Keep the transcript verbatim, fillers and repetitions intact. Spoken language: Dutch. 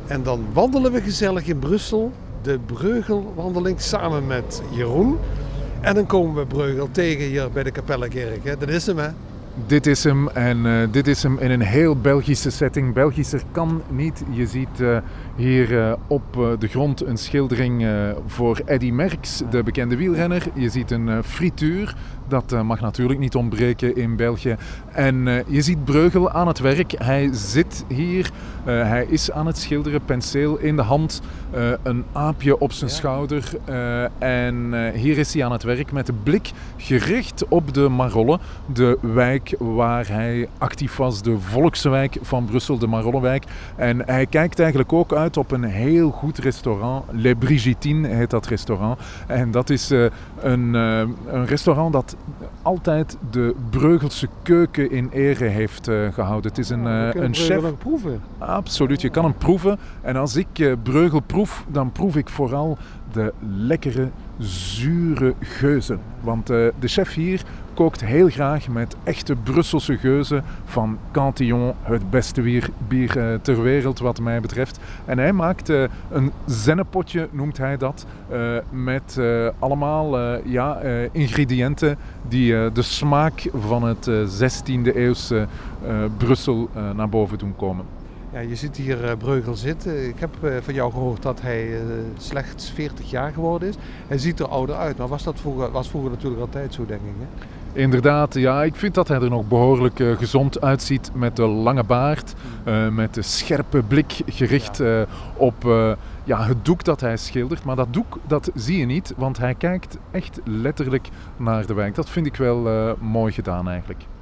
En dan wandelen we gezellig in Brussel, de Breugelwandeling, samen met Jeroen. En dan komen we Breugel tegen hier bij de Kapellenkerk. Hè. Dat is hem, hè? Dit is hem en uh, dit is hem in een heel Belgische setting. Belgischer kan niet. Je ziet uh, hier uh, op uh, de grond een schildering uh, voor Eddy Merckx, de bekende wielrenner. Je ziet een uh, frituur. Dat uh, mag natuurlijk niet ontbreken in België. En uh, je ziet Breugel aan het werk. Hij zit hier. Uh, hij is aan het schilderen, penseel in de hand. Uh, een aapje op zijn ja. schouder. Uh, en uh, hier is hij aan het werk met de blik gericht op de Marolles. De wijk waar hij actief was. De volkswijk van Brussel, de Marollenwijk. En hij kijkt eigenlijk ook uit op een heel goed restaurant. Les Brigitines heet dat restaurant. En dat is uh, een, uh, een restaurant dat altijd de Breugelse keuken in ere heeft uh, gehouden. Het is een, uh, een chef. Breugel proeven. Absoluut, je kan hem proeven. En als ik uh, Breugel proef, dan proef ik vooral de lekkere, zure geuzen. Want uh, de chef hier kookt heel graag met echte Brusselse geuzen van Cantillon, het beste bier, bier uh, ter wereld wat mij betreft. En hij maakt uh, een zennepotje, noemt hij dat, uh, met uh, allemaal uh, ja, uh, ingrediënten die uh, de smaak van het uh, zestiende eeuwse uh, Brussel uh, naar boven doen komen. Ja, je ziet hier uh, Breugel zitten. Ik heb uh, van jou gehoord dat hij uh, slechts veertig jaar geworden is. Hij ziet er ouder uit, maar was dat vroeger, was vroeger natuurlijk altijd zo, denk ik, hè? Inderdaad, ja, ik vind dat hij er nog behoorlijk uh, gezond uitziet met de lange baard, uh, met de scherpe blik gericht uh, op uh, ja, het doek dat hij schildert. Maar dat doek, dat zie je niet, want hij kijkt echt letterlijk naar de wijk. Dat vind ik wel uh, mooi gedaan eigenlijk.